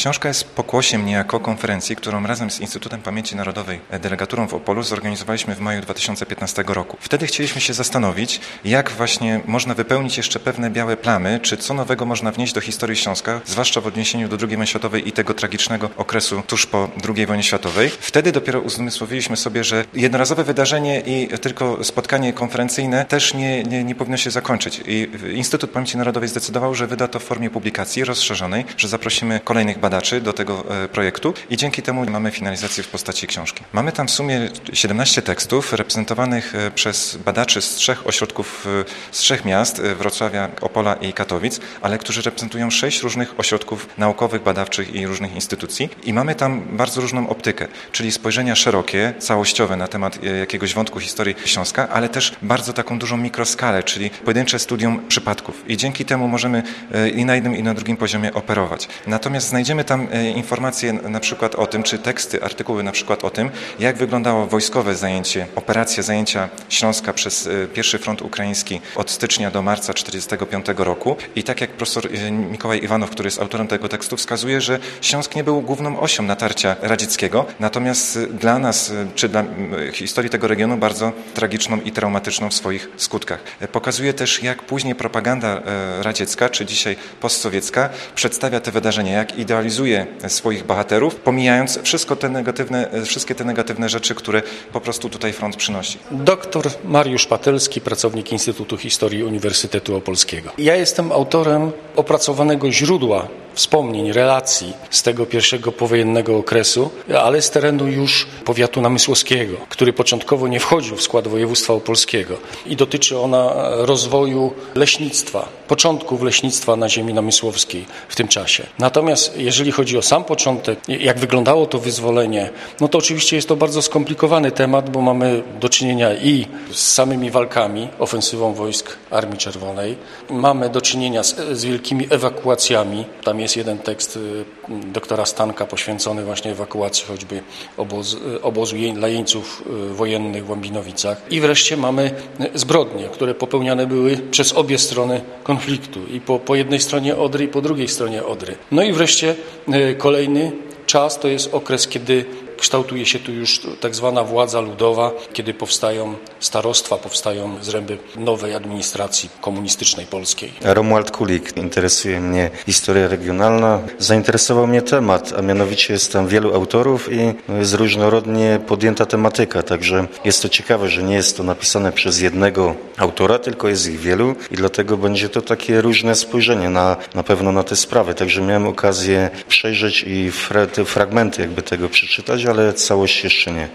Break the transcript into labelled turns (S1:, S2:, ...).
S1: Książka jest pokłosiem niejako konferencji, którą razem z Instytutem Pamięci Narodowej, delegaturą w Opolu, zorganizowaliśmy w maju 2015 roku. Wtedy chcieliśmy się zastanowić, jak właśnie można wypełnić jeszcze pewne białe plamy, czy co nowego można wnieść do historii Śląska, zwłaszcza w odniesieniu do II wojny światowej i tego tragicznego okresu tuż po II wojnie światowej. Wtedy dopiero uzmysłowiliśmy sobie, że jednorazowe wydarzenie i tylko spotkanie konferencyjne też nie powinno się zakończyć. I Instytut Pamięci Narodowej zdecydował, że wyda to w formie publikacji rozszerzonej, że zaprosimy kolejnych badaczy do tego projektu i dzięki temu mamy finalizację w postaci książki. Mamy tam w sumie 17 tekstów reprezentowanych przez badaczy z 3 ośrodków, z 3 miast, Wrocławia, Opola i Katowic, ale którzy reprezentują 6 różnych ośrodków naukowych, badawczych i różnych instytucji. I mamy tam bardzo różną optykę, czyli spojrzenia szerokie, całościowe na temat jakiegoś wątku historii Śląska, ale też bardzo taką dużą mikroskalę, czyli pojedyncze studium przypadków. I dzięki temu możemy i na jednym, i na drugim poziomie operować. Natomiast znajdziemy tam informacje na przykład o tym, czy teksty, artykuły na przykład o tym, jak wyglądało wojskowe zajęcie, operacja zajęcia Śląska przez pierwszy front ukraiński od stycznia do marca 1945 roku. I tak jak profesor Mikołaj Iwanow, który jest autorem tego tekstu, wskazuje, że Śląsk nie był główną osią natarcia radzieckiego, natomiast dla nas, czy dla historii tego regionu bardzo tragiczną i traumatyczną w swoich skutkach. Pokazuje też, jak później propaganda radziecka, czy dzisiaj postsowiecka, przedstawia te wydarzenia, jak idealizuje swoich bohaterów, pomijając wszystkie te negatywne rzeczy, które po prostu tutaj front przynosi.
S2: Doktor Mariusz Patelski, pracownik Instytutu Historii Uniwersytetu Opolskiego. Ja jestem autorem opracowanego źródła wspomnień, relacji z tego pierwszego powojennego okresu, ale z terenu już powiatu namysłowskiego, który początkowo nie wchodził w skład województwa opolskiego i dotyczy ona rozwoju leśnictwa, początków leśnictwa na ziemi namysłowskiej w tym czasie. Natomiast jeżeli chodzi o sam początek, jak wyglądało to wyzwolenie, no to oczywiście jest to bardzo skomplikowany temat, bo mamy do czynienia i z samymi walkami, ofensywą wojsk Armii Czerwonej, mamy do czynienia z wielkimi ewakuacjami. Tam jest jeden tekst doktora Stanka poświęcony właśnie ewakuacji choćby obozu dla jeńców wojennych w Łambinowicach. I wreszcie mamy zbrodnie, które popełniane były przez obie strony konfliktu. I po jednej stronie Odry, i po drugiej stronie Odry. No i wreszcie kolejny czas to jest okres, kiedy kształtuje się tu już tak zwana władza ludowa, kiedy powstają starostwa, powstają zręby nowej administracji komunistycznej polskiej.
S3: Romuald Kulik. Interesuje mnie historia regionalna. Zainteresował mnie temat, a mianowicie jest tam wielu autorów i jest różnorodnie podjęta tematyka, także jest to ciekawe, że nie jest to napisane przez jednego autora, tylko jest ich wielu i dlatego będzie to takie różne spojrzenie na pewno na te sprawy. Także miałem okazję przejrzeć i te fragmenty jakby tego przeczytać, ale całość jeszcze nie.